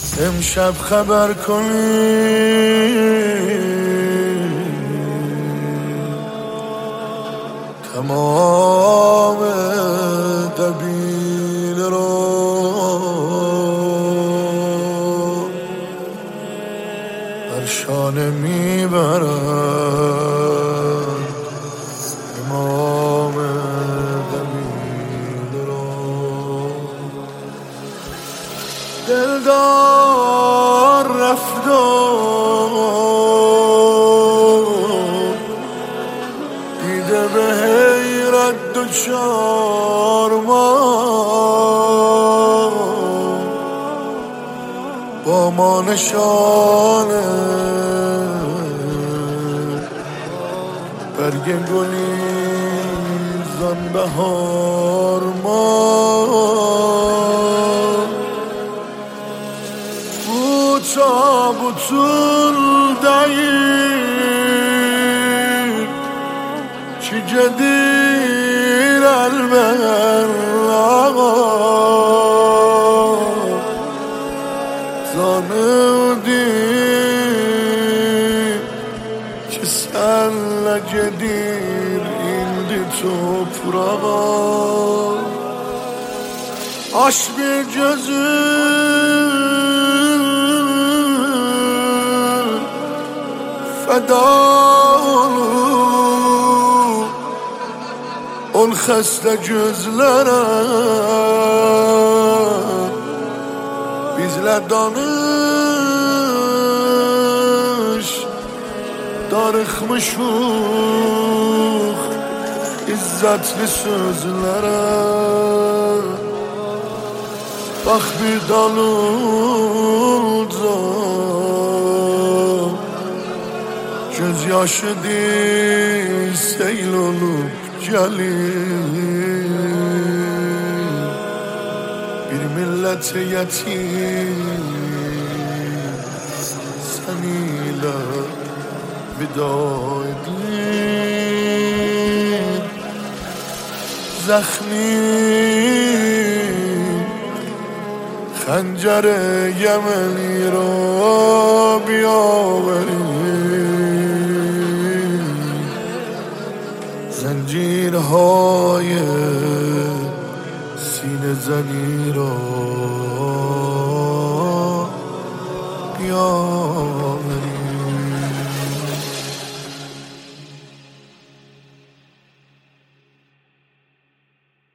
امشب خبر کنی تمام قبیله رو بر شانه میبرند امام قبیله رو. دلدار رفت و دیده به حیرت دوچار ماه با ما نشانه برگ گلی زن بهار ماه بوتا بوتول دایر چی جدیر البر آقا زانودی که سن جدیر ایندی toprağa aş bir gözün feda olur ol xəstə gözlərə bizlə danış darıxmışıq İzzətli sözlərə bax bir dalınca göz yaşıdır seyl olub gəlir bir millət yetim sən ilə vida edir زخمی خنجر یمنی را بیاوری زنجیرهای سینه زنی را